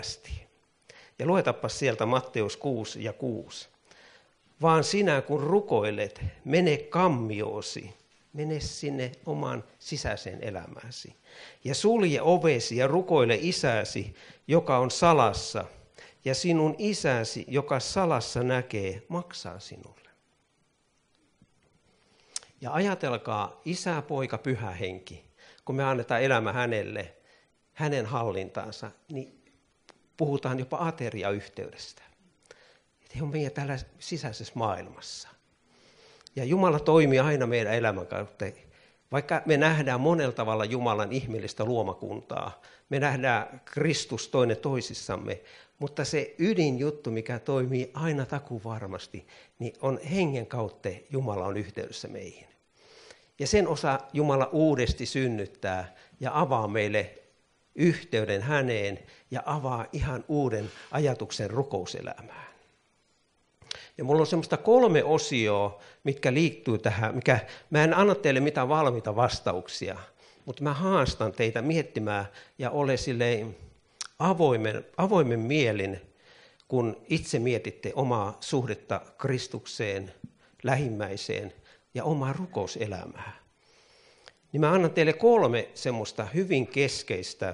Ja luetapa sieltä Matteus 6:6. Vaan sinä kun rukoilet, mene kammioosi, mene sinne omaan sisäiseen elämääsi. Ja sulje ovesi ja rukoile isäsi, joka on salassa. Ja sinun isäsi, joka salassa näkee, maksaa sinulle. Ja ajatelkaa, isä, poika, pyhä henki. Kun me annetaan elämä hänelle, hänen hallintaansa, niin puhutaan jopa ateriayhteydestä. Että he on meidän täällä sisäisessä maailmassa. Ja Jumala toimii aina meidän elämän kautta. Vaikka me nähdään monella tavalla Jumalan ihmeellistä luomakuntaa, me nähdään Kristus toinen toisissamme, mutta se ydinjuttu, mikä toimii aina takuvarmasti, niin on hengen kautta Jumala on yhteydessä meihin. Ja sen osa Jumala uudesti synnyttää ja avaa meille yhteyden häneen ja avaa ihan uuden ajatuksen rukouselämään. Ja mulla on semmoista 3 osioa, mitkä liittyy tähän, mä en anna teille mitään valmiita vastauksia, mutta mä haastan teitä miettimään ja ole silleen avoimen mielin, kun itse mietitte omaa suhdetta Kristukseen, lähimmäiseen ja omaa rukouselämää. Niin mä annan teille 3 semmoista hyvin keskeistä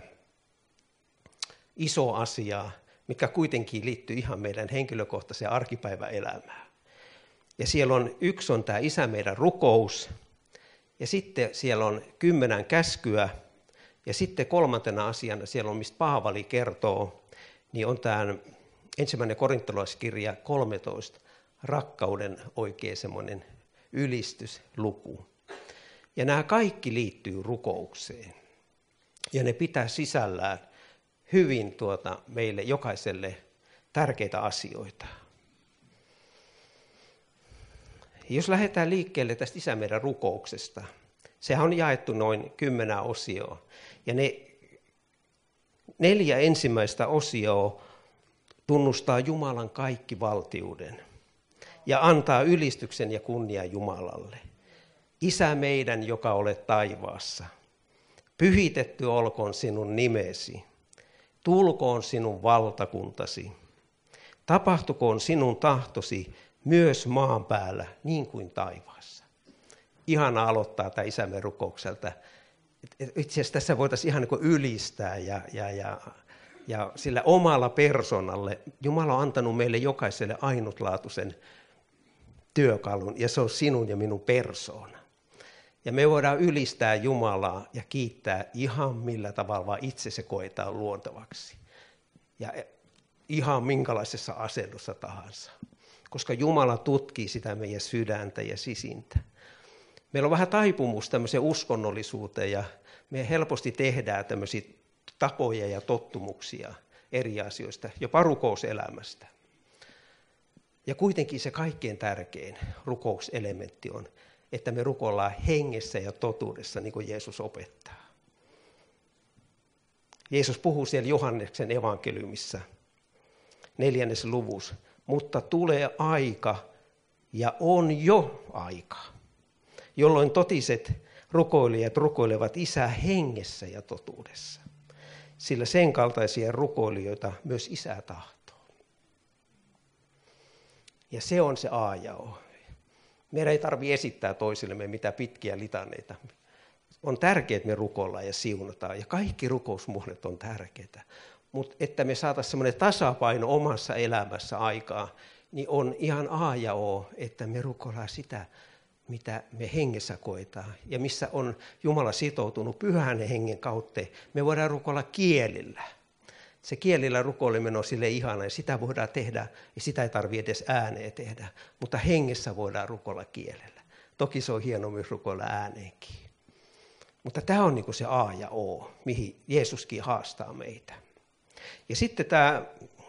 isoa asiaa, mikä kuitenkin liittyy ihan meidän henkilökohtaiseen arkipäiväelämään. Ja siellä on 1 on tämä Isä meidän rukous, ja sitten siellä on 10 käskyä, ja sitten 3. asiana siellä on, mistä Paavali kertoo, niin on tämä 1. korintolaiskirja 13, rakkauden oikein semmoinen ylistysluku. Ja nämä kaikki liittyy rukoukseen, ja ne pitää sisällään hyvin meille jokaiselle tärkeitä asioita. Jos lähdetään liikkeelle tästä Isä meidän rukouksesta, sehän on jaettu noin 10 osioa. Ja ne 4 ensimmäistä osioa tunnustaa Jumalan kaikkivaltiuden ja antaa ylistyksen ja kunnian Jumalalle. Isä meidän, joka olet taivaassa, pyhitetty olkoon sinun nimesi. Tulkoon sinun valtakuntasi, tapahtukoon sinun tahtosi myös maan päällä niin kuin taivaassa. Ihana aloittaa tämä Isämme rukoukselta. Itse asiassa tässä voitaisiin ihan niin kuin ylistää ja sillä omalla persoonalle. Jumala on antanut meille jokaiselle ainutlaatuisen työkalun ja se on sinun ja minun persoona. Ja me voidaan ylistää Jumalaa ja kiittää ihan millä tavalla vaan itse se koetaan luontavaksi. Ja ihan minkälaisessa asennossa tahansa. Koska Jumala tutkii sitä meidän sydäntä ja sisintä. Meillä on vähän taipumus tämmöiseen uskonnollisuuteen ja me helposti tehdään tämmöisiä tapoja ja tottumuksia eri asioista, jopa rukouselämästä. Ja kuitenkin se kaikkein tärkein rukouselementti on, että me rukoillaan hengessä ja totuudessa, niin kuin Jeesus opettaa. Jeesus puhuu siellä Johanneksen evankeliumissa 4. luvussa, mutta tulee aika ja on jo aika, jolloin totiset rukoilijat rukoilevat Isää hengessä ja totuudessa, sillä sen kaltaisia rukoilijoita myös Isä tahtoo. Ja se on se A ja O. Meidän ei tarvitse esittää toisillemme mitään pitkiä litaneita. On tärkeää, että me rukoillaan ja siunataan, ja kaikki rukousmuodot on tärkeitä. Mutta että me saataisiin semmoinen tasapaino omassa elämässä aikaa, niin on ihan A ja O, että me rukoillaan sitä, mitä me hengessä koetaan. Ja missä on Jumala sitoutunut pyhän hengen kautta, me voidaan rukoilla kielillä. Se kielillä rukoileminen on sille ihana ja sitä voidaan tehdä ja sitä ei tarvitse edes ääneen tehdä, mutta hengessä voidaan rukoilla kielellä. Toki se on hieno myös rukoilla ääneenkin. Mutta tämä on niin kuin se A ja O, mihin Jeesuskin haastaa meitä. Ja sitten tämä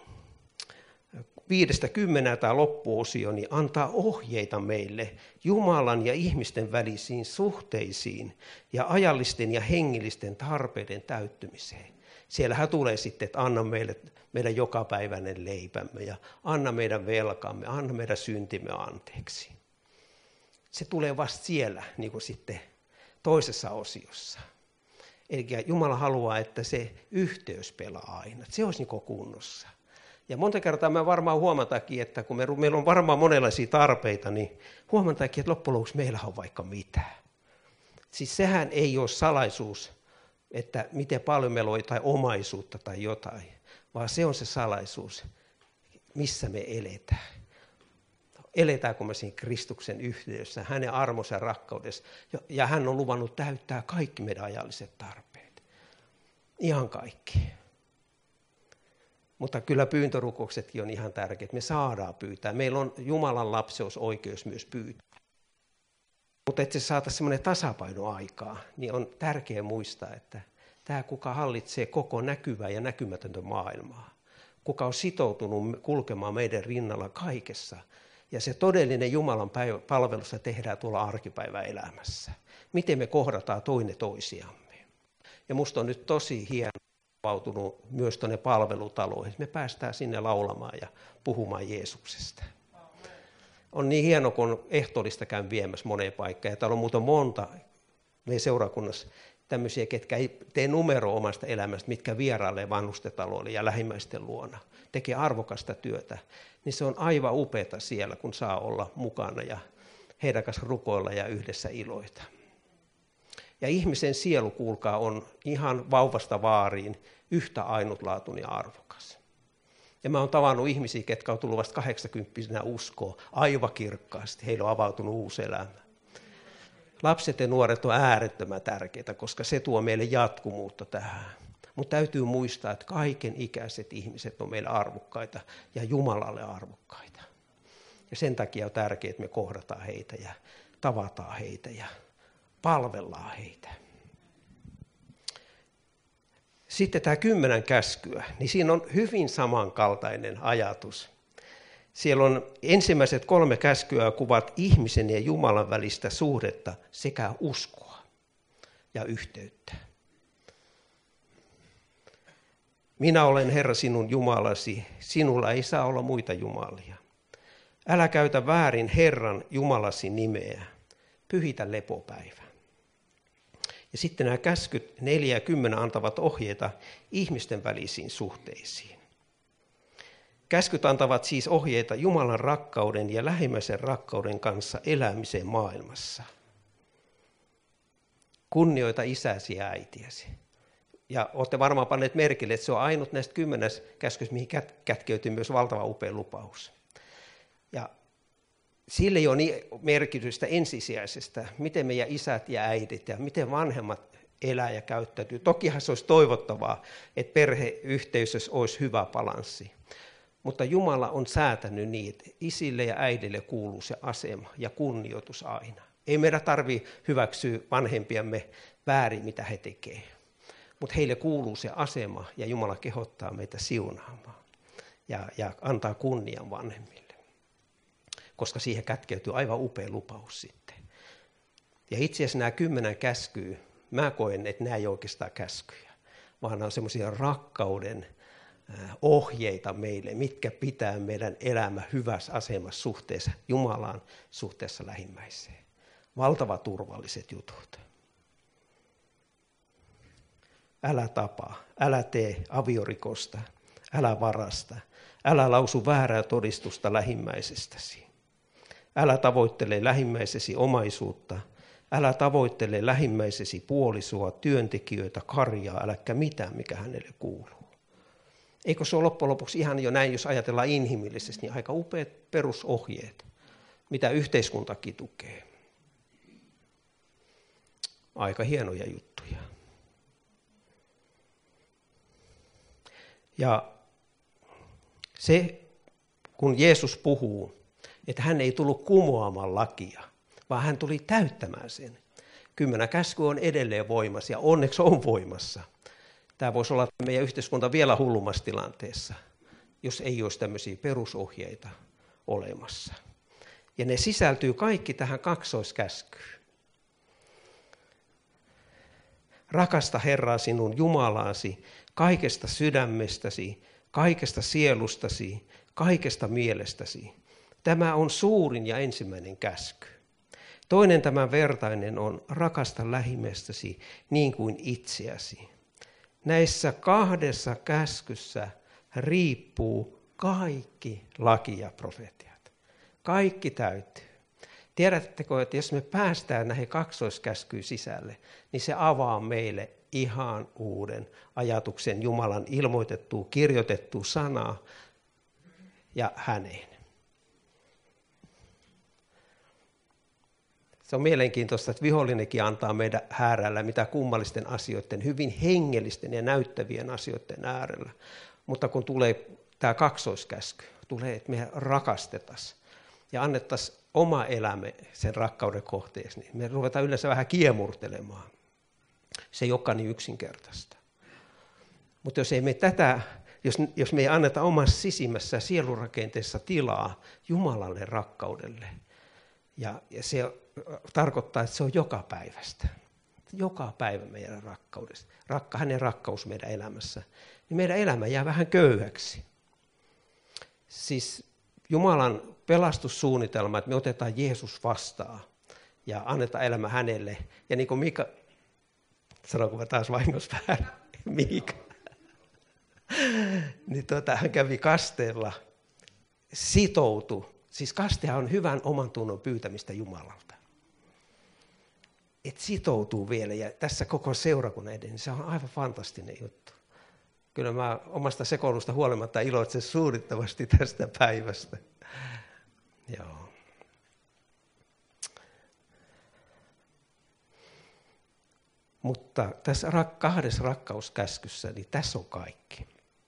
5-10 tämä loppuosio niin antaa ohjeita meille Jumalan ja ihmisten välisiin suhteisiin ja ajallisten ja hengellisten tarpeiden täyttymiseen. Siellähän tulee sitten, että anna meille meidän jokapäiväinen leipämme ja anna meidän velkamme, anna meidän syntimme anteeksi. Se tulee vasta siellä niin kuin sitten toisessa osiossa. Eli Jumala haluaa, että se yhteys pelaa aina, että se olisi niin kunnossa. Ja monta kertaa me varmaan huomataankin, että kun meillä on varmaan monenlaisia tarpeita, niin huomataankin, että loppujen lopuksi meillä on vaikka mitään. Siis sehän ei ole salaisuus, että miten paljon meillä on jotain omaisuutta tai jotain, vaan se on se salaisuus, missä me eletään. Eletäänkö me siinä Kristuksen yhteydessä, hänen armonsa ja rakkaudessa, ja hän on luvannut täyttää kaikki meidän ajalliset tarpeet. Ihan kaikki. Mutta kyllä pyyntörukouksetkin on ihan tärkeät. Me saadaan pyytää. Meillä on Jumalan lapseusoikeus myös pyytää. Mutta että se saataisiin semmoinen tasapaino aikaa, niin on tärkeää muistaa, että tämä kuka hallitsee koko näkyvää ja näkymätöntä maailmaa, kuka on sitoutunut kulkemaan meidän rinnalla kaikessa, ja se todellinen Jumalan palvelussa tehdään tuolla arkipäiväelämässä. Miten me kohdataan toinen toisiamme. Ja musta on nyt tosi hieno vapautunut myös tuonne palvelutaloihin. Me päästään sinne laulamaan ja puhumaan Jeesuksesta. On niin hieno, kun ehtoollista käyn viemässä moneen paikkaan. Ja täällä on muuten monta meidän seurakunnassa tämmöisiä, ketkä ei tee numeroa omasta elämästä, mitkä vierailee vanhustetaloille ja lähimmäisten luona. Tekee arvokasta työtä. Niin se on aivan upeata siellä, kun saa olla mukana ja heidän kanssa rukoilla ja yhdessä iloita. Ja ihmisen sielu, kuulkaa, on ihan vauvasta vaariin yhtä ainutlaatuinen ja arvokas. Ja mä oon tavannut ihmisiä, ketkä on tullut vasta 80-vuotiaana uskoon aivan kirkkaasti. Heillä on avautunut uusi elämä. Lapset ja nuoret on äärettömän tärkeitä, koska se tuo meille jatkumuutta tähän. Mutta täytyy muistaa, että kaiken ikäiset ihmiset on meille arvokkaita ja Jumalalle arvokkaita. Ja sen takia on tärkeää, että me kohdataan heitä ja tavataan heitä ja palvellaan heitä. Sitten tämä 10 käskyä, niin siinä on hyvin samankaltainen ajatus. Siellä on ensimmäiset 3 käskyä kuvat ihmisen ja Jumalan välistä suhdetta sekä uskoa ja yhteyttä. Minä olen Herra sinun Jumalasi, sinulla ei saa olla muita jumalia. Älä käytä väärin Herran Jumalasi nimeä, pyhitä lepopäivä. Ja sitten nämä käskyt 4 ja 10 antavat ohjeita ihmisten välisiin suhteisiin. Käskyt antavat siis ohjeita Jumalan rakkauden ja lähimmäisen rakkauden kanssa elämiseen maailmassa. Kunnioita isäsi ja äitiäsi. Ja olette varmaan panneet merkille, että se on ainut näistä 10 käskystä, mihin kätkeytyy myös valtava upea lupaus. Ja sille ei ole niin merkitystä ensisijaisesta, miten meidän isät ja äidit ja miten vanhemmat elää ja käyttäytyy. Tokihan se olisi toivottavaa, että perheyhteisössä olisi hyvä balanssi. Mutta Jumala on säätänyt niin, että isille ja äidille kuuluu se asema ja kunnioitus aina. Ei meidän tarvitse hyväksyä vanhempiamme väärin, mitä he tekevät. Mutta heille kuuluu se asema ja Jumala kehottaa meitä siunaamaan ja antaa kunnian vanhemmille. Koska siihen kätkeytyy aivan upea lupaus sitten. Ja itse asiassa nämä 10 käskyä, mä koen, että nämä ei ole oikeastaan käskyjä, vaan nämä on semmoisia rakkauden ohjeita meille, mitkä pitää meidän elämä hyvässä asemassa suhteessa Jumalaan, suhteessa lähimmäiseen. Valtava turvalliset jutut. Älä tapa, älä tee aviorikosta, älä varasta, älä lausu väärää todistusta lähimmäisestäsi. Älä tavoittele lähimmäisesi omaisuutta, älä tavoittele lähimmäisesi puolisoa, työntekijöitä, karjaa, äläkä mitään, mikä hänelle kuuluu. Eikö se ole loppujen lopuksi ihan jo näin, jos ajatellaan inhimillisesti, niin aika upeat perusohjeet, mitä yhteiskuntakin tukee. Aika hienoja juttuja. Ja se, kun Jeesus puhuu, että hän ei tullut kumoamaan lakia, vaan hän tuli täyttämään sen. 10 käsky on edelleen voimassa ja onneksi on voimassa. Tämä voisi olla meidän yhteiskunta vielä hullummassa tilanteessa, jos ei olisi tämmöisiä perusohjeita olemassa. Ja ne sisältyy kaikki tähän kaksoiskäskyyn. Rakasta Herraa sinun Jumalaasi kaikesta sydämestäsi, kaikesta sielustasi, kaikesta mielestäsi. Tämä on suurin ja ensimmäinen käsky. Toinen tämän vertainen on rakasta lähimmästäsi niin kuin itseäsi. Näissä kahdessa käskyssä riippuu kaikki laki ja profetiat. Kaikki täytyy. Tiedättekö, että jos me päästään näihin kaksoiskäskyyn sisälle, niin se avaa meille ihan uuden ajatuksen Jumalan ilmoitettua, kirjoitettua sanaa ja häneen. Se on mielenkiintoista, että vihollinenkin antaa meidän häärällä mitä kummallisten asioiden, hyvin hengellisten ja näyttävien asioiden äärellä. Mutta kun tulee tämä kaksoiskäsky, tulee, että me rakastettaisiin ja annettaisiin oma elämä sen rakkauden kohteeksi, niin me ruvetaan yleensä vähän kiemurtelemaan. Se ei olekaan niin yksinkertaista. Mutta jos me ei anneta omassa sisimmässä sielurakenteessa tilaa Jumalalle rakkaudelle, ja se tarkoittaa, että se on joka päivästä. Joka päivä meidän rakkaudesta. Hänen rakkaus meidän elämässä. Niin meidän elämä jää vähän köyhäksi. Siis Jumalan pelastussuunnitelma, että me otetaan Jeesus vastaan ja annetaan elämä hänelle. Ja niin kuin Mika, sanonko mä taas vahingossa väärin, Miika, niin hän kävi kasteella, sitoutui. Siis kastehan on hyvän oman tunnon pyytämistä Jumalalta. Et sitoutuu vielä ja tässä koko seurakunnan edessä, niin se on aivan fantastinen juttu. Kyllä mä omasta sekoilusta huolimatta iloitsen suurittavasti tästä päivästä. Joo. Mutta tässä kahdessa rakkauskäskyssä, niin tässä on kaikki.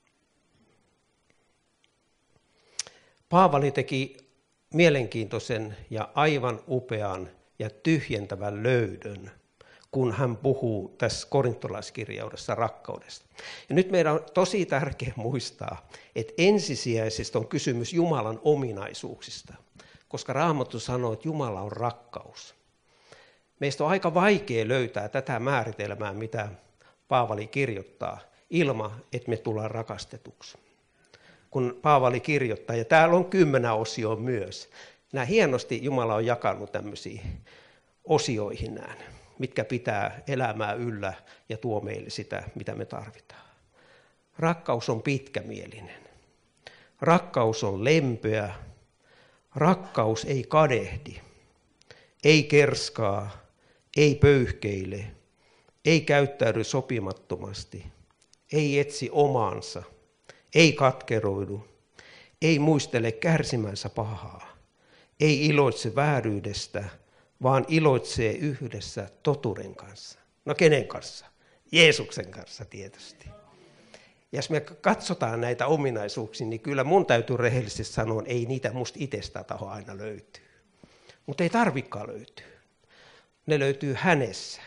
Paavali teki mielenkiintoisen ja aivan upean ja tyhjentävän löydön, kun hän puhuu tässä korintolaiskirjaudessa rakkaudesta. Ja nyt meidän on tosi tärkeää muistaa, että ensisijaisesti on kysymys Jumalan ominaisuuksista, koska Raamattu sanoo, että Jumala on rakkaus. Meistä on aika vaikea löytää tätä määritelmää, mitä Paavali kirjoittaa, ilman että me tullaan rakastetuksi. Kun Paavali kirjoittaa, ja täällä on 10 osioa myös. Nämä hienosti Jumala on jakanut tämmöisiin osioihin nämä, mitkä pitää elämää yllä ja tuo meille sitä, mitä me tarvitaan. Rakkaus on pitkämielinen. Rakkaus on lempeä. Rakkaus ei kadehdi. Ei kerskaa. Ei pöyhkeile. Ei käyttäydy sopimattomasti. Ei etsi omaansa. Ei katkeroidu. Ei muistele kärsimänsä pahaa. Ei iloitse vääryydestä, vaan iloitsee yhdessä totuuden kanssa. No kenen kanssa? Jeesuksen kanssa tietysti. Ja jos me katsotaan näitä ominaisuuksia, niin kyllä mun täytyy rehellisesti sanoa, että ei niitä musta itsestä taho aina löytyy. Mutta ei tarvikaan löytyä. Ne löytyy hänessä.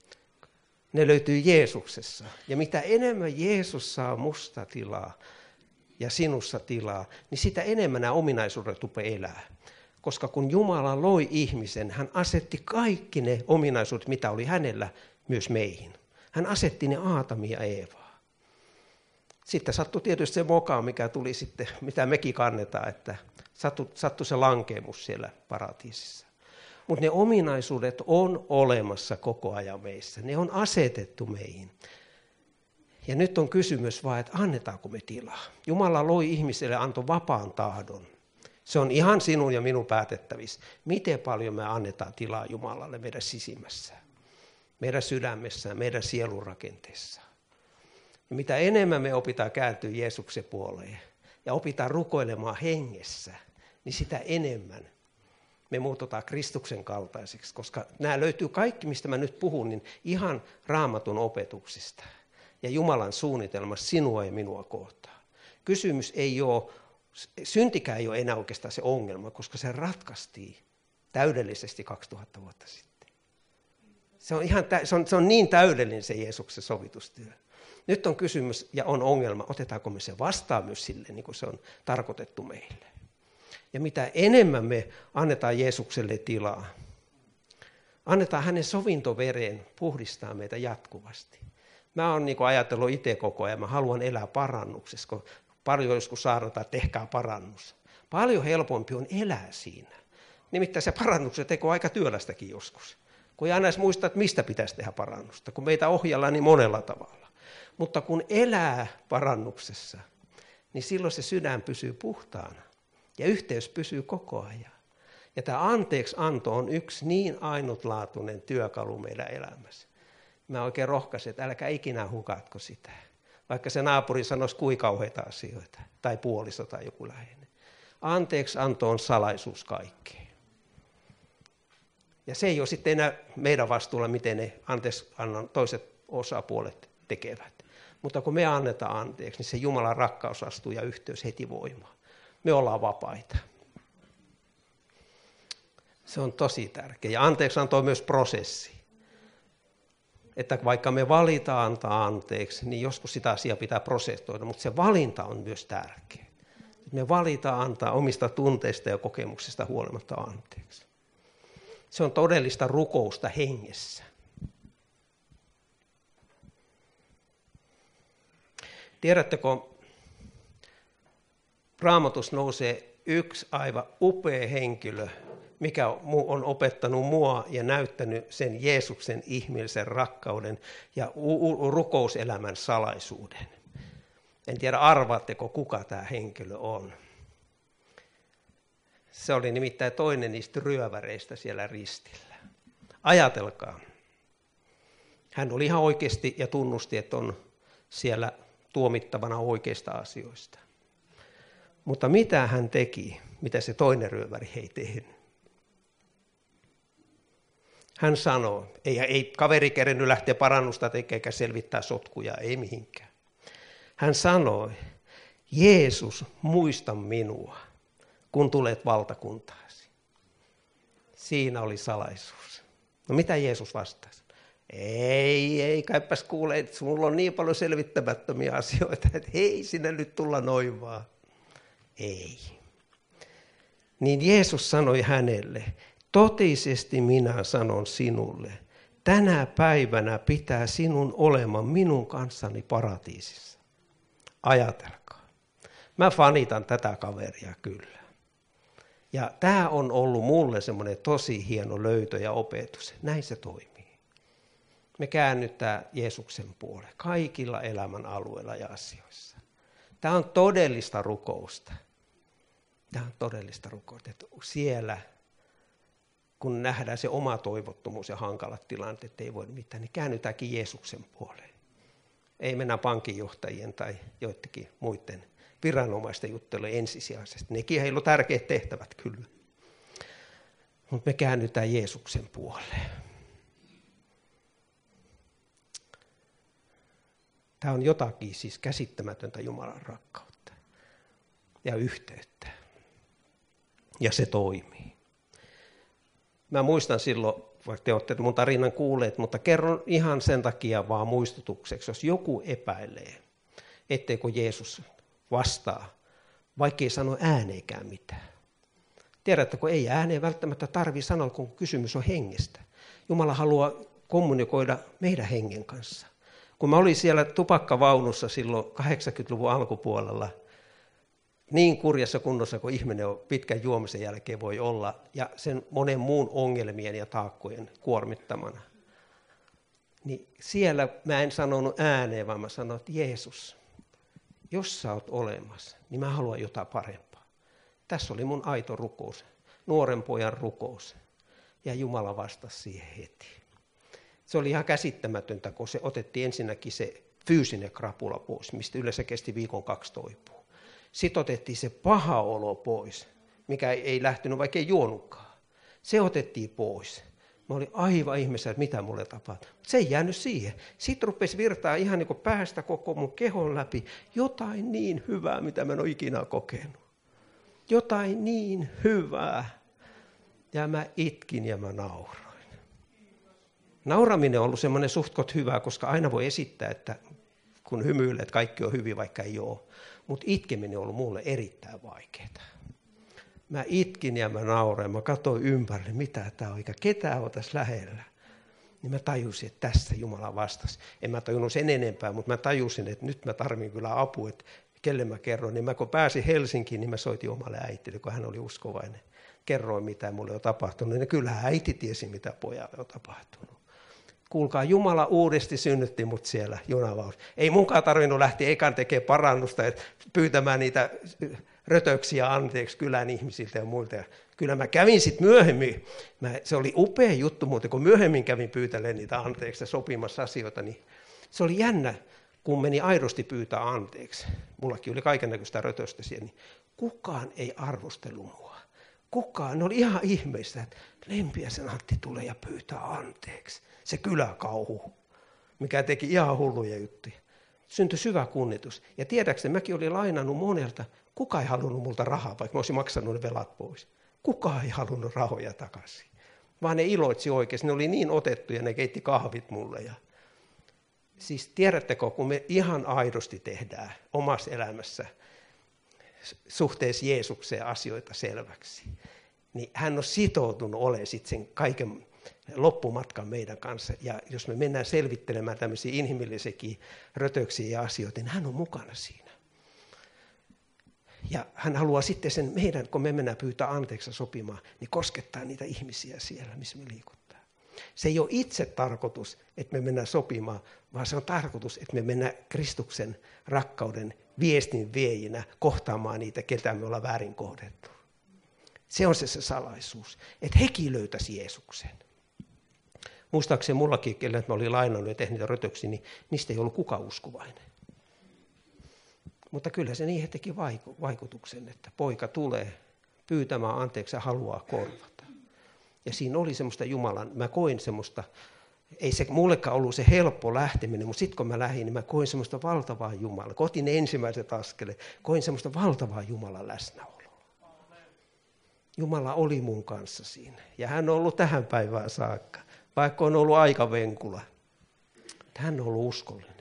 Ne löytyy Jeesuksessa. Ja mitä enemmän Jeesus saa musta tilaa ja sinussa tilaa, niin sitä enemmän nämä ominaisuudet rupeaa elää. Koska kun Jumala loi ihmisen, hän asetti kaikki ne ominaisuudet, mitä oli hänellä, myös meihin. Hän asetti ne Aatamia ja Eevaa. Sitten sattui tietysti se moka, mikä tuli sitten, mitä mekin kannetaan, että sattui se lankeemus siellä paratiisissa. Mutta ne ominaisuudet on olemassa koko ajan meissä. Ne on asetettu meihin. Ja nyt on kysymys vaan, että annetaanko me tilaa. Jumala loi ihmiselle, antoi vapaan tahdon. Se on ihan sinun ja minun päätettävissä. Miten paljon me annetaan tilaa Jumalalle meidän sisimmässään, meidän sydämessään, meidän sielunrakenteessaan. Ja mitä enemmän me opitaan kääntyä Jeesuksen puoleen ja opitaan rukoilemaan hengessä, niin sitä enemmän me muututaan Kristuksen kaltaiseksi, koska nämä löytyy kaikki, mistä mä nyt puhun, niin ihan Raamatun opetuksista ja Jumalan suunnitelmassa sinua ja minua kohtaan. Kysymys ei ole, syntikään ei ole enää oikeastaan se ongelma, koska se ratkaistiin täydellisesti 2000 vuotta sitten. Se on niin täydellinen se Jeesuksen sovitustyö. Nyt on kysymys ja on ongelma, otetaanko me se vastaan myös sille, niin kuin se on tarkoitettu meille. Ja mitä enemmän me annetaan Jeesukselle tilaa, annetaan hänen sovintovereen puhdistaa meitä jatkuvasti. Mä oon niin kuin ajatellut itse koko ajan, mä haluan elää parannuksessa, kun paljon joskus saadaan, että tehkää parannus. Paljon helpompi on elää siinä. Nimittäin se parannuksen teko on aika työlästäkin joskus. Kun ei aina edes muista, että mistä pitäisi tehdä parannusta, kun meitä ohjellaan niin monella tavalla. Mutta kun elää parannuksessa, niin silloin se sydän pysyy puhtaana ja yhteys pysyy koko ajan. Ja tämä anteeksianto on yksi niin ainutlaatuinen työkalu meidän elämässä. Mä oikein rohkaisen, että älkää ikinä hukatko sitä. Vaikka se naapuri sanoisi kuinka kauheita asioita, tai puoliso tai joku läheinen. Anteeksianto on salaisuus kaikkeen. Ja se ei ole sitten enää meidän vastuulla, miten ne anteeksiannon toiset osapuolet tekevät. Mutta kun me annetaan anteeksi, niin se Jumalan rakkaus astuu ja yhteys heti voimaan. Me ollaan vapaita. Se on tosi tärkeä. Ja anteeksianto on myös prosessi. Että vaikka me valitaan antaa anteeksi, niin joskus sitä asiaa pitää prosessoida, mutta se valinta on myös tärkeä. Me valitaan antaa omista tunteista ja kokemuksista huolimatta anteeksi. Se on todellista rukousta hengessä. Tiedättekö, Raamatussa nousee yksi aivan upea henkilö, mikä on opettanut mua ja näyttänyt sen Jeesuksen ihmeellisen rakkauden ja rukouselämän salaisuuden. En tiedä, arvaatteko, kuka tämä henkilö on. Se oli nimittäin toinen niistä ryöväreistä siellä ristillä. Ajatelkaa. Hän oli ihan oikeasti ja tunnusti, että on siellä tuomittavana oikeista asioista. Mutta mitä hän teki, mitä se toinen ryöväri ei tehnyt? Hän sanoi, ei kaveri kerennyt lähteä parannusta tekemään eikä selvittää sotkuja, ei mihinkään. Hän sanoi, Jeesus, muista minua, kun tulet valtakuntaasi. Siinä oli salaisuus. No mitä Jeesus vastasi? Ei käypäs kuule, että sinulla on niin paljon selvittämättömiä asioita, että ei sinne nyt tulla noin vaan. Ei. Niin Jeesus sanoi hänelle, totisesti minä sanon sinulle, tänä päivänä pitää sinun olemaan minun kanssani paratiisissa. Ajatelkaa. Mä fanitan tätä kaveria kyllä. Ja tämä on ollut mulle semmoinen tosi hieno löytö ja opetus. Näin se toimii. Me käännytään Jeesuksen puoleen kaikilla elämän alueilla ja asioissa. Tämä on todellista rukousta. Tämä on todellista rukousta, että siellä kun nähdään se oma toivottomuus ja hankalat tilanteet, että ei voi mitään, niin käännytäänkin Jeesuksen puoleen. Ei mennä pankinjohtajien tai joidenkin muiden viranomaisten jutteluun ensisijaisesti. Nekin heillä on tärkeät tehtävät kyllä. Mutta me käännytään Jeesuksen puoleen. Tämä on jotakin siis käsittämätöntä Jumalan rakkautta ja yhteyttä. Ja se toimii. Mä muistan silloin, vaikka te olette mun tarinan kuulleet, mutta kerron ihan sen takia vaan muistutukseksi, jos joku epäilee, etteikö Jeesus vastaa, vaikka ei sano ääneekään mitään. Tiedättekö, ei ääneen välttämättä tarvitse sanoa, kun kysymys on hengestä. Jumala haluaa kommunikoida meidän hengen kanssa. Kun mä olin siellä tupakkavaunussa silloin 80-luvun alkupuolella, niin kurjassa kunnossa kuin ihminen on pitkän juomisen jälkeen voi olla, ja sen monen muun ongelmien ja taakkojen kuormittamana, niin siellä mä en sanonut ääneen, vaan mä sanoin, että Jeesus, jos sä oot olemassa, niin mä haluan jotain parempaa. Tässä oli mun aito rukous, nuoren pojan rukous, ja Jumala vastasi siihen heti. Se oli ihan käsittämätöntä, kun se otettiin ensinnäkin se fyysinen krapula pois, mistä yleensä kesti 1-2 viikkoa toipua. Sitten otettiin se paha olo pois, mikä ei lähtenyt, vaikka ei juonutkaan. Se otettiin pois. Mä olin aivan ihmeessä, että mitä mulle tapahtuu. Se ei jäänyt siihen. Sitten rupesi virtaa ihan niin kuin päästä koko mun kehon läpi jotain niin hyvää, mitä mä en ole ikinä kokenut. Jotain niin hyvää. Ja mä itkin ja mä nauroin. Nauraminen on ollut semmoinen suhtkot hyvä, koska aina voi esittää, että kun hymyilee, että kaikki on hyvin, vaikka ei ole. Mutta itkeminen on ollut mulle erittäin vaikeaa. Mä itkin ja mä nauroin, mä katsoin ympärille, mitä tämä on, eikä ketään ole tässä lähellä. Niin mä tajusin, että tässä Jumala vastasi. En mä tajunnut sen enempää, mutta mä tajusin, että nyt mä tarvitsen kyllä apua, että kelle mä kerron. Niin mä kun pääsin Helsinkiin, niin mä soitin omalle äitille, kun hän oli uskovainen. kerroin, mitä mulle on tapahtunut, niin kyllähän äiti tiesi, mitä pojalle on tapahtunut. Kuulkaa, Jumala uudesti synnytti mut siellä junavaunussa. Ei munkaan tarvinnut lähteä ekan tekemään parannusta, pyytämään niitä rötöksiä anteeksi kylän ihmisiltä ja muilta. Ja kyllä mä kävin sitten myöhemmin, se oli upea juttu muuten, kun myöhemmin kävin pyytämään niitä anteeksi ja sopimassa asioita, niin se oli jännä, kun meni aidosti pyytää anteeksi. Mullakin oli kaikennäköistä rötöstä siellä, niin kukaan ei arvostellut mua. Kukaan, ne oli ihan ihmeistä, että Lempiäisen Antti tulee ja pyytää anteeksi. Se kyläkauhu, mikä teki ihan hulluja juttuja. Syntyi syvä kunnitus. Ja tiedäkseni, mäkin olin lainannut monelta. Kukaan ei halunnut multa rahaa, vaikka mä olisin maksanut ne velat pois. Kukaan ei halunnut rahoja takaisin. Vaan ne iloitsi oikeasti. Ne oli niin otettuja, ne keitti kahvit mulle. Ja siis tiedättekö, kun me ihan aidosti tehdään omassa elämässä suhteessa Jeesukseen asioita selväksi, niin hän on sitoutunut olemaan sitten sen kaiken loppumatkan meidän kanssa. Ja jos me mennään selvittelemään tämmöisiä inhimillisiäkin rötöksiä ja asioita, niin hän on mukana siinä. Ja hän haluaa sitten sen meidän, kun me mennään pyytää anteeksi sopimaan, niin koskettaa niitä ihmisiä siellä, missä me liikuttaa. Se ei ole itse tarkoitus, että me mennään sopimaan, vaan se on tarkoitus, että me mennään Kristuksen rakkauden viestin viejinä kohtaamaan niitä, ketä me ollaan väärin kohdettu. Se on se salaisuus, että hekin löytäisi Jeesuksen. Muistaakseni mullakin, kelle mä olin lainannut ja tehnyt niitä rötöksiä, niin niistä ei ollut kukaan uskovainen. Mutta kyllä se niihin teki vaikutuksen, että poika tulee pyytämään anteeksi ja haluaa korvata. Ja siinä oli semmoista Jumalan, mä koin semmoista, ei se mullekaan ollut se helppo lähteminen, mutta sitten kun mä lähdin, niin mä koin semmoista valtavaa Jumalaa. Kun otin ne ensimmäiset askeleet, koin semmoista valtavaa Jumalan läsnäoloa. Jumala oli mun kanssa siinä ja hän on ollut tähän päivään saakka, vaikka on ollut aika venkula. Hän on ollut uskollinen.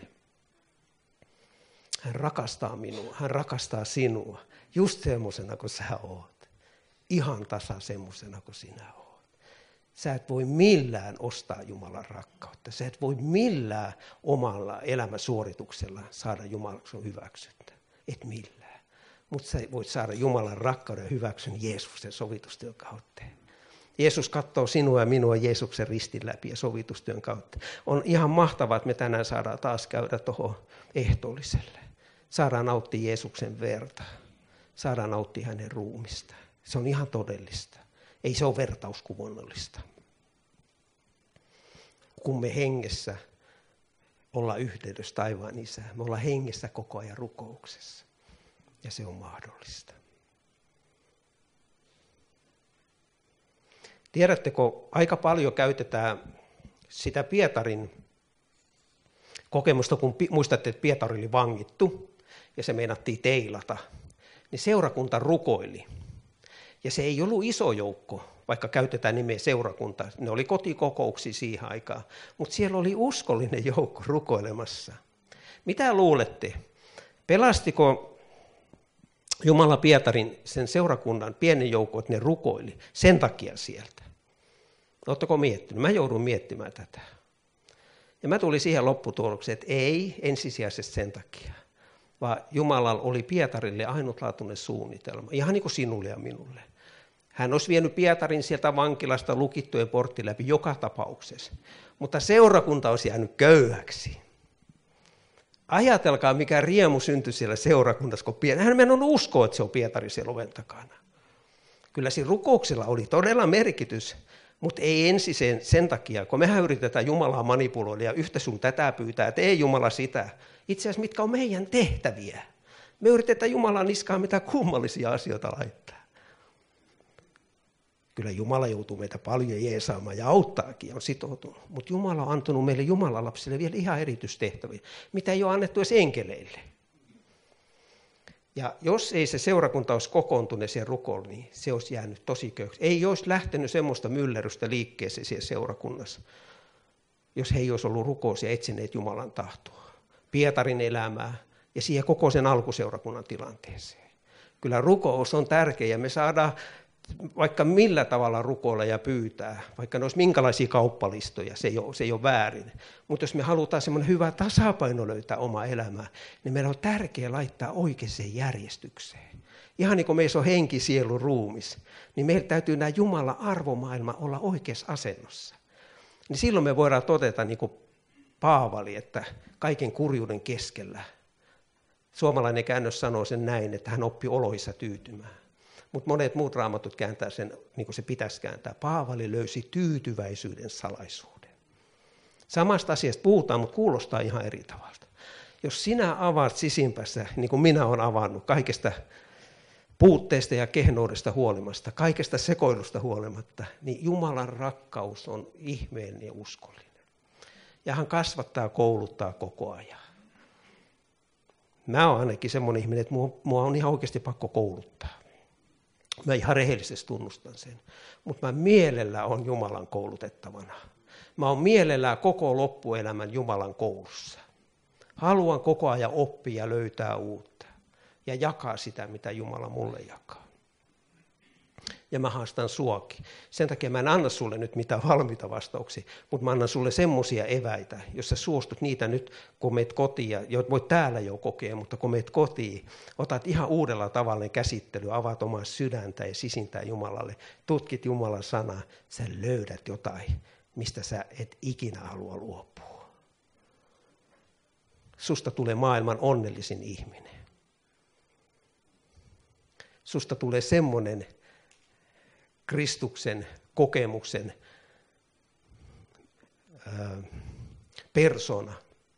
Hän rakastaa minua, hän rakastaa sinua just semmoisena kuin sä oot. Ihan tasa semmoisena kuin sinä oot. Sä et voi millään ostaa Jumalan rakkautta. Sä et voi millään omalla elämäsuorituksella saada Jumalan hyväksyntä. Et millään. Mutta sä voit saada Jumalan rakkauden ja hyväksyn Jeesuksen sovitustyön kautta. Jeesus katsoo sinua ja minua Jeesuksen ristin läpi ja sovitustyön kautta. On ihan mahtavaa, että me tänään saadaan taas käydä tuohon ehtoolliselle. Saadaan nauttia Jeesuksen verta. Saadaan nauttia hänen ruumista. Se on ihan todellista. Ei se ole vertauskuvollista. Kun me hengessä ollaan yhteydessä taivaan Isään, me ollaan hengessä koko ajan rukouksessa. Ja se on mahdollista. Tiedättekö, aika paljon käytetään sitä Pietarin kokemusta, kun muistatte, että Pietari oli vangittu ja se meinattiin teilata, niin seurakunta rukoili. Ja se ei ollut iso joukko, vaikka käytetään nimeä seurakunta. Ne oli kotikokouksia siihen aikaan, mutta siellä oli uskollinen joukko rukoilemassa. Mitä luulette? Pelastiko Jumala Pietarin sen seurakunnan pienen joukon, että ne rukoili sen takia sieltä? Oletteko miettinyt? Mä joudun miettimään tätä. Ja mä tulin siihen lopputulokseen, että ei ensisijaisesti sen takia, vaan Jumalalla oli Pietarille ainutlaatuinen suunnitelma, ihan niin kuin sinulle ja minulle. Hän olisi vienyt Pietarin sieltä vankilasta lukittujen portti läpi joka tapauksessa, mutta seurakunta olisi jäänyt köyhäksi. Ajatelkaa, mikä riemu syntyi siellä seurakunnassa, kun hän mennyt uskoa, että se on Pietari siellä oven takana. Kyllä siinä rukouksella oli todella merkitys, mutta ei ensin sen takia, kun mehän yritetään Jumalaa manipuloida ja yhtä sun tätä pyytää, että ei Jumala sitä. Itse asiassa mitkä on meidän tehtäviä. Me yritetään Jumalan niskaan mitä kummallisia asioita laittaa. Kyllä Jumala joutuu meitä paljon jeesaamaan ja auttaakin ja on sitoutunut. Mutta Jumala on antanut meille Jumalan lapsille vielä ihan erityistehtäviä, mitä ei ole annettu edes enkeleille. Ja jos ei se seurakunta olisi kokoontunut siihen rukoon, niin se olisi jäänyt tosi köyhäksi. Ei olisi lähtenyt semmoista myllerrystä liikkeeseen siellä seurakunnassa, jos he ei olisi ollut rukous ja etsineet Jumalan tahtoa, Pietarin elämää ja siihen koko sen alkuseurakunnan tilanteeseen. Kyllä rukous on tärkeä ja me saadaan vaikka millä tavalla rukoilla ja pyytää, vaikka ne olisi minkälaisia kauppalistoja, se ei ole väärin. Mutta jos me halutaan semmoinen hyvä tasapaino löytää oma elämää, niin meidän on tärkeää laittaa oikeaan järjestykseen. Ihan niin kuin meissä on henki, sielu, ruumis, niin meillä täytyy nämä Jumalan arvomaailma olla oikeassa asennossa. Niin silloin me voidaan todeta, niin kuin Paavali, että kaiken kurjuuden keskellä. Suomalainen käännös sanoo sen näin, että hän oppi oloissa tyytymään. Mutta monet muut raamatut kääntää sen, niin kuin se pitäisi kääntää. Paavali löysi tyytyväisyyden salaisuuden. Samasta asiasta puhutaan, mutta kuulostaa ihan eri tavalla. Jos sinä avaat sisimpässä, niin kuin minä olen avannut, kaikesta puutteesta ja kehnoudesta huolimatta, kaikesta sekoilusta huolimatta, niin Jumalan rakkaus on ihmeellinen ja uskollinen. Ja hän kasvattaa ja kouluttaa koko ajan. Mä oon ainakin semmoinen ihminen, että mua on ihan oikeasti pakko kouluttaa. Mä ihan rehellisesti tunnustan sen. Mutta mä mielellään on Jumalan koulutettavana. Mä oon mielellään koko loppuelämän Jumalan koulussa. Haluan koko ajan oppia ja löytää uutta. Ja jakaa sitä, mitä Jumala mulle jakaa. Ja mä haastan suakin. Sen takia mä en anna sulle nyt mitään valmiita vastauksia, mutta mä annan sulle semmoisia eväitä, jos sä suostut niitä nyt, kun meet kotiin, ja voit täällä jo kokea, mutta kun meet kotiin, otat ihan uudella tavalla käsittely, avaat omaa sydäntä ja sisintää Jumalalle, tutkit Jumalan sanaa, sä löydät jotain, mistä sä et ikinä halua luopua. Susta tulee maailman onnellisin ihminen. Susta tulee semmoinen Kristuksen kokemuksen persona.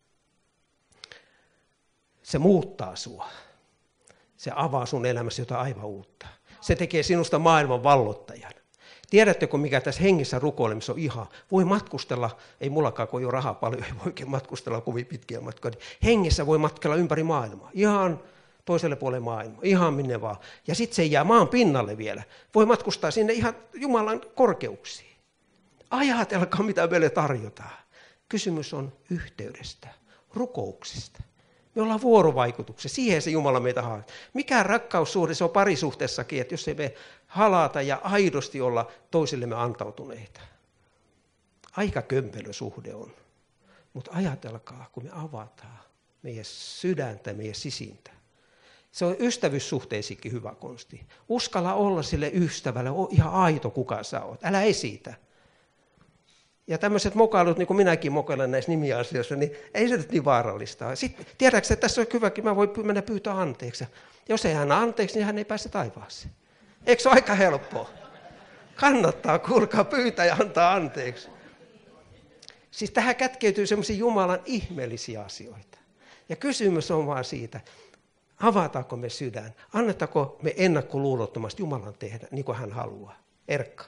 Se muuttaa sua. Se avaa sun elämässä jotain aivan uutta. Se tekee sinusta maailman vallottajan. Tiedättekö, mikä tässä hengissä rukoilemisessa on ihan? Voi matkustella, ei mullakaan, kun ei ole rahaa paljon, ei voi oikein matkustella kovin pitkiä matkoja. Hengissä voi matkella ympäri maailmaa. Ihan toiselle puolelle maailmaa, ihan minne vaan. Ja sitten se jää maan pinnalle vielä. Voi matkustaa sinne ihan Jumalan korkeuksiin. Ajatelkaa, mitä meille tarjotaan. Kysymys on yhteydestä, rukouksista. Me ollaan vuorovaikutuksessa. Siihen se Jumala meitä haastaa. Mikä rakkaussuhde se on parisuhteessakin, että jos ei me halata ja aidosti olla toisillemme antautuneita. Aika kömpelö suhde on. Mutta ajatelkaa, kun me avataan meidän sydäntä, meidän sisintä. Se on ystävyyssuhteisiinkin hyvä konsti. Uskalla olla sille ystävälle, ole ihan aito kuka sä oot. Älä esitä. Ja tämmöiset mokailut, niin kuin minäkin mokailen näissä nimiasioissa, niin ei se nyt niin vaarallista. Sitten, tiedätkö, että tässä on hyväkin, mä voin mennä pyytää anteeksi. Jos ei hän anteeksi, niin hän ei pääse taivaaseen. Eikö se ole aika helppoa? Kannattaa, kuulkaa, pyytää ja antaa anteeksi. Siis tähän kätkeytyy semmoisia Jumalan ihmeellisiä asioita. Ja kysymys on vaan siitä, avataanko me sydän, annetaanko me ennakkoluulottomasti Jumalan tehdä niin kuin hän haluaa. Erkka.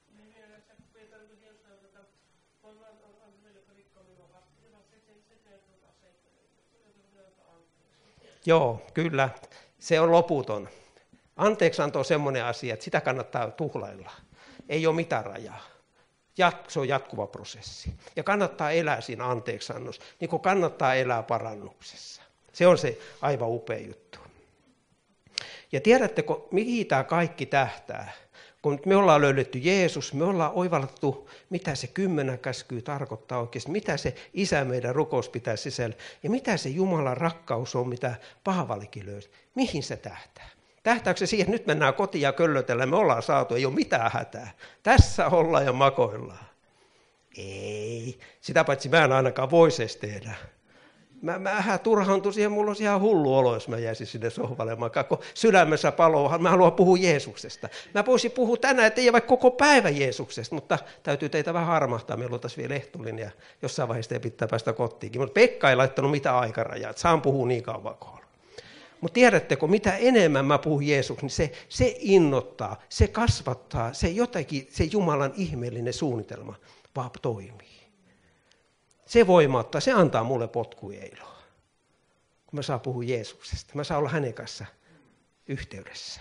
Joo, kyllä. Se on loputon. Anteeksianto on semmoinen asia, että sitä kannattaa tuhlailla. Ei ole mitään rajaa. Se on jatkuva prosessi. Ja kannattaa elää siinä anteeksiannossa, niin kuin kannattaa elää parannuksessa. Se on se aivan upea juttu. Ja tiedättekö, mihin tämä kaikki tähtää? Kun me ollaan löydetty Jeesus, me ollaan oivallettu, mitä se 10 käskyä tarkoittaa oikeasti, mitä se Isä meidän rukous pitää sisällä, ja mitä se Jumalan rakkaus on, mitä Paavalikin löysi. Mihin se tähtää? Tähtääkö se siihen, että nyt mennään kotiin ja köllötellään, me ollaan saatu, ei ole mitään hätää. Tässä ollaan ja makoillaan. Ei, sitä paitsi mä en ainakaan voisi edes tehdä. Mä turhaantun siihen, mulla on ihan hullu olo, jos mä jäisin sinne sohvalle. Kun sydämessä paloo, mä haluan puhua Jeesuksesta. Mä voisin puhua tänään, ettei vaikka koko päivä Jeesuksesta, mutta täytyy teitä vähän harmahtaa. Meillä on tässä vielä ehtolin ja jossain vaiheessa teidän pitää päästä kotiinkin. Mutta Pekka ei laittanut mitään aikarajaa, että saan puhua niin kauan kuin. Mutta tiedättekö, mitä enemmän mä puhun Jeesuksen, niin se innoittaa, se kasvattaa, se jotakin, se Jumalan ihmeellinen suunnitelma vaan toimii. Se voimauttaa, se antaa mulle potkuja iloa, kun mä saan puhua Jeesuksesta. Mä saan olla hänen kanssa yhteydessä.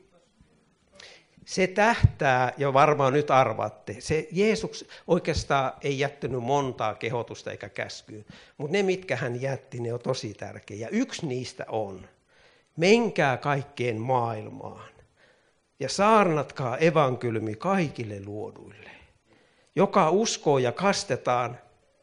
Se tähtää, ja varmaan nyt arvaatte, se Jeesus oikeastaan ei jättänyt montaa kehotusta eikä käskyä, mutta ne, mitkä hän jätti, ne on tosi tärkeä. Ja yksi niistä on, menkää kaikkeen maailmaan ja saarnatkaa evankeliumi kaikille luoduille. Joka uskoo ja kastetaan,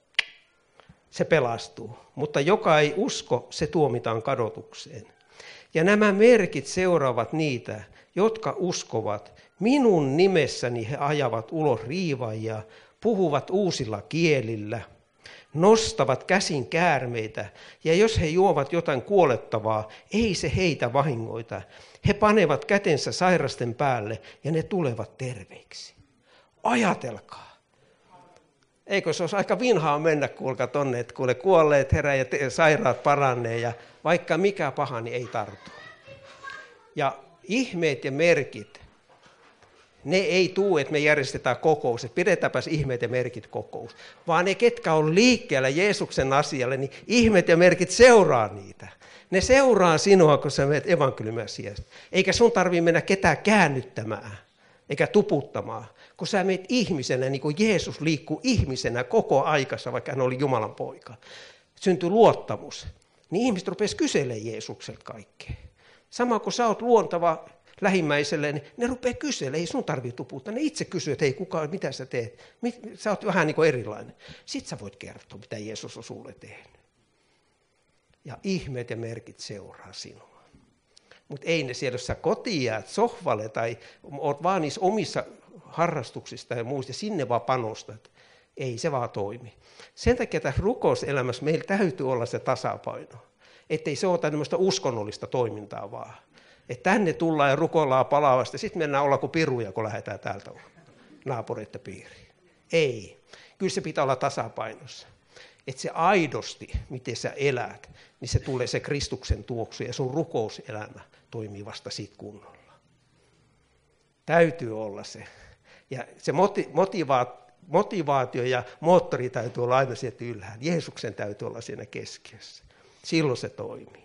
se pelastuu, mutta joka ei usko, se tuomitaan kadotukseen. Ja nämä merkit seuraavat niitä, jotka uskovat. Minun nimessäni he ajavat ulos riivaajia, puhuvat uusilla kielillä, nostavat käsin käärmeitä, ja jos he juovat jotain kuolettavaa, ei se heitä vahingoita. He panevat kätensä sairasten päälle, ja ne tulevat terveiksi. Ajatelkaa. Eikö se olisi aika vinhaa mennä, kuulkaa tonne, että kuolleet herää ja sairaat paranee, ja vaikka mikä paha, niin ei tartu. Ja ihmeet ja merkit, ne ei tule, että me järjestetään kokous, että pidetäänpäs ihmeet ja merkit kokous, vaan ne, ketkä on liikkeellä Jeesuksen asialle, niin ihmeet ja merkit seuraa niitä. Ne seuraa sinua, kun sä menet evankeliumiasiasta. Eikä sun tarvitse mennä ketään käännyttämään, eikä tuputtamaan, kun sä menet ihmisenä, niin kuin Jeesus liikkuu ihmisenä koko aikassa, vaikka hän oli Jumalan poika. Syntyi luottamus, niin ihmiset rupesivat kyselemään Jeesukselta kaikkea. Sama kuin sä oot luontava lähimmäiselle, niin ne rupeaa kyselemään, ei sun tarvitse tuputtaa. Ne itse kysyy, että hei, mitä sä teet? Sä oot vähän niin kuin erilainen. Sitten sä voit kertoa, mitä Jeesus on sulle tehnyt. Ja ihmeet ja merkit seuraa sinua. Mutta ei ne siellä, jos sä kotiin jäät sohvalle tai oot vaan niissä omissa harrastuksista ja muista, sinne vaan panostat. Ei se vaan toimi. Sen takia tässä rukouselämässä meillä täytyy olla se tasapaino. Ettei se ole tämmöistä uskonnollista toimintaa vaan. Että tänne tullaan ja rukoillaan palavasti, sitten mennään olla kuin piruja, kun lähdetään täältä naapureiden piiriin. Ei. Kyllä se pitää olla tasapainossa. Että se aidosti, miten sä elät, niin se tulee se Kristuksen tuoksu ja sun rukouselämä toimii vasta siitä kunnolla. Täytyy olla se. Ja se motivaatio ja moottori täytyy olla aina sieltä ylhäällä. Jeesuksen täytyy olla siinä keskiössä. Silloin se toimii.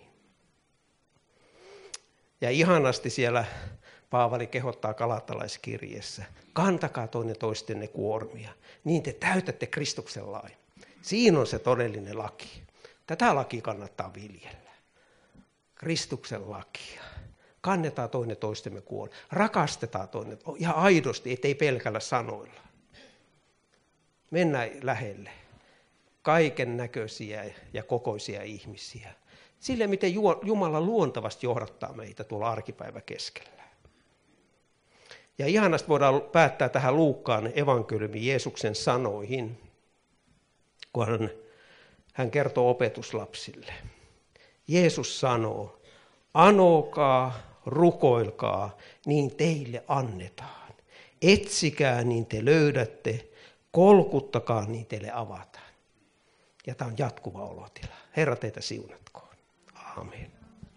Ja ihanasti siellä Paavali kehottaa Galatalaiskirjeessä. Kantakaa toinen toistenne kuormia, niin te täytätte Kristuksen lain. Siinä on se todellinen laki. Tätä lakia kannattaa viljellä. Kristuksen lakia. Kannetaan toinen toistemme kuormia. Rakastetaan toinen ja aidosti, ettei pelkällä sanoilla. Mennään lähelle. Kaiken näköisiä ja kokoisia ihmisiä. Sille, miten Jumala luontavasti johdattaa meitä tuolla arkipäivä keskellä. Ja ihanasti voidaan päättää tähän Luukkaan evankeliumin Jeesuksen sanoihin, kun hän kertoo opetuslapsille. Jeesus sanoo, anokaa, rukoilkaa, niin teille annetaan. Etsikää, niin te löydätte, kolkuttakaa, niin teille avataan. Ja tämä on jatkuva olotila. Herra teitä siunatkoon. Amen.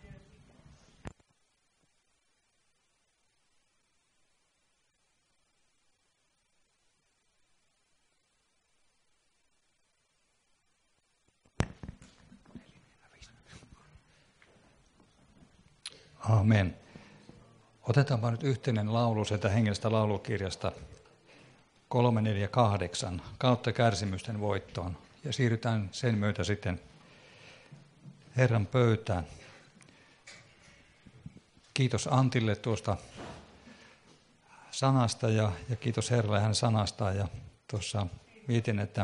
Amen. Otetaanpa nyt yhteinen laulu sieltä hengellisestä laulukirjasta 348, kautta kärsimysten voittoon. Ja siirrytään sen myötä sitten Herran pöytään. Kiitos Antille tuosta sanasta ja kiitos Herralle hänen sanastaan. Ja tuossa mietin, että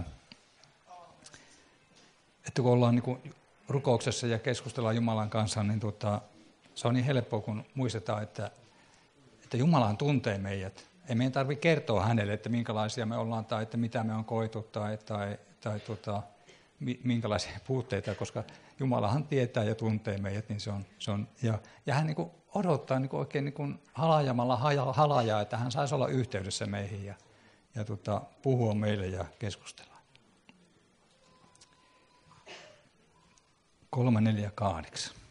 kun ollaan niin kuin rukouksessa ja keskustellaan Jumalan kanssa, niin se on niin helppoa, kun muistetaan, että Jumalahan tuntee meidät. Ei meidän tarvitse kertoa hänelle, että minkälaisia me ollaan tai että mitä me on koettu tai minkälaisia puutteita, koska Jumalahan tietää ja tuntee meidät, niin se on ja hän niin kuin odottaa niin kuin oikein niin kuin halajamalla halajaa, että hän saisi olla yhteydessä meihin ja puhua meille ja keskustella. 348.